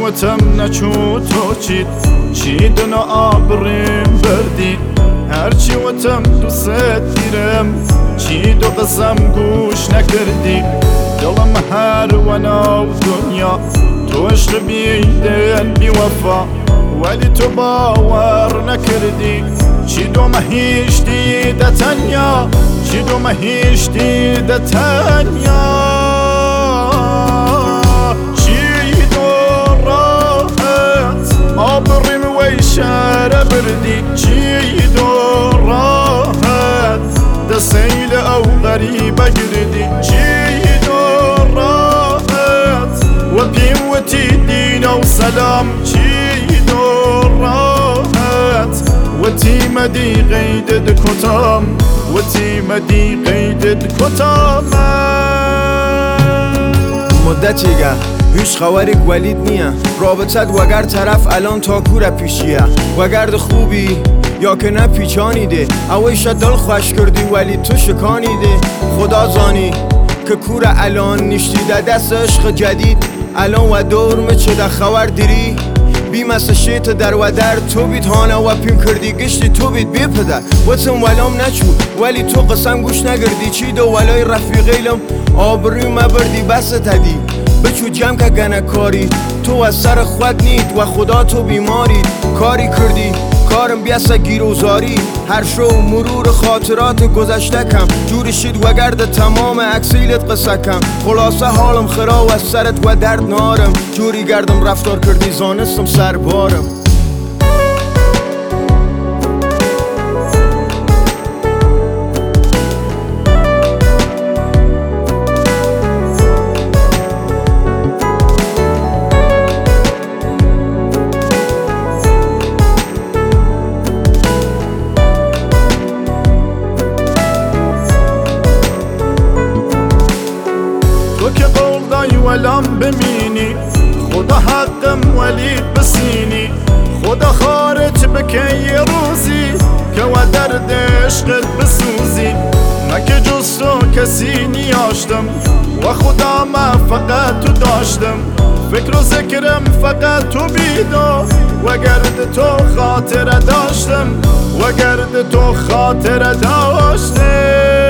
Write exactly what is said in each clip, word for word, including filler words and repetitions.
وتم نچو تو چید چیدن آبریم بردی هرچی وتم دوست دیرم چید و قسم گوش نکردی دلم هر وناو دنیا تو عشق بیدن بی وفا ولی تو باور نکردی چید و مهیشتی ده تنیا چید و مهیشتی ده تنیا چید و راحت آبریم وی شهر بردی چید و راحت ده سیل او غریبه گردی چید و راحت و پیم و تیدین و سلام چید و راحت و تیم دی قیدد کتام و تیم دی قیدد کتام مدتیگه هیچ خبری ولید نیه رابطت وگر طرف الان تا کور پیشیه وگرد خوبی یا که نه پیچانیده اویش دل خوش کردی ولی تو شکانیده خدا زانی که کور الان نشتیده دست عشق جدید الان و دور چه ده خبر دیری بی مسا شیط در و در تو بید هانه و پیم کردی گشتی تو بید بی پدر وطن ولام نچو ولی تو قسم گوش نگردی چی دو ولای رفیقیلم آبروی مبردی بس تدی بچو جمع که گنه کاری تو از سر خود نید و خدا تو بیماری کاری کردی کارم بیاسه گیروزاری هر شو مرور خاطرات گذشته کم جوری شید و گرد تمام اکسیلت قصه کم خلاصه حالم خراب از سرت و درد نارم جوری گردم رفتار کردی زانستم سر بارم که قول دای ولم بمینی خدا حقم ولی بسینی خدا خارج بکن یه روزی که و درد عشقت بسوزی من که جز تو کسی نیاشتم و خدا من فقط تو داشتم فکر و ذکرم فقط تو بیدا و گرد تو خاطره داشتم و گرد تو خاطره داشتم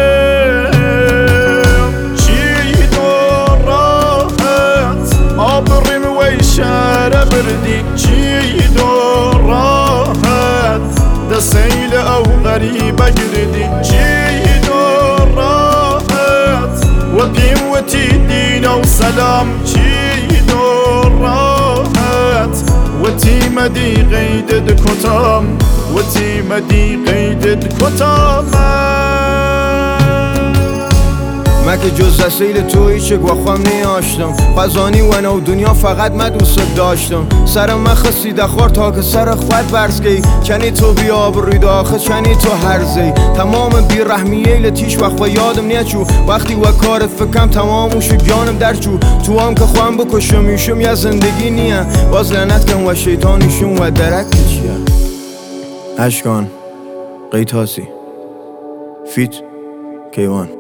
آبریم وی شهر بردی چید و راحت ده سیل او غریبه گردی چید و راحت و پیم و تیدین و سلام چید و راحت و تیم دی قیدد کتام و تیم دی قیدد کتام من که جز سیل تویی چه گوخم نیاشتم خزانی و نو دنیا فقط من دوست داشتم سرم من خسیده خور تا که سر خود برسکی چنی تو بیا برید آخه چنی تو هرزی تمام بی رحمیه لتیش وقت و یادم نیچو وقتی و کارت فکم تماموشو جانم درچو تو هم که خواهم بکشم ایشم یا زندگی نیه باز لعنت کن و شیطانیشون و درک چیه اشکان قیتاسی فیت کیوان